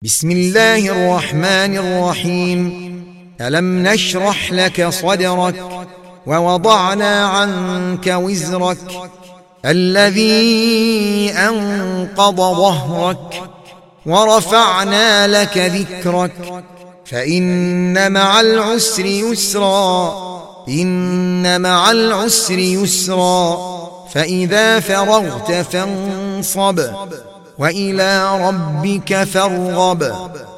بسم الله الرحمن الرحيم. ألم نشرح لك صدرك ووضعنا عنك وزرك الذي أنقض ظهرك ورفعنا لك ذكرك فإن مع العسر يسرا إن مع العسر يسرا فإذا فرغت فانصب وإلى ربك فارغب.